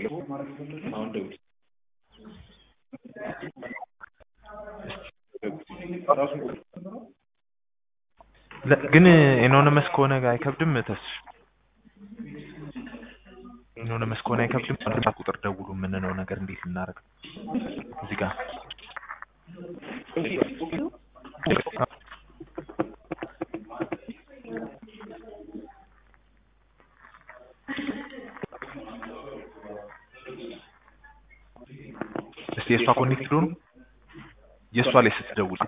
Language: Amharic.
አሁን ደውል ግን ኤኖኒመስ ከሆነ አይከብድም ተስ ኤኖኒመስ ከሆነ አይከብድም ቁጥር ደውሉ የምንለው ነገር እንዴት ልናደርግ እዚህ ጋር እስቲ የሷ ኮኔክት ነው የሷ ላይ ስትደውል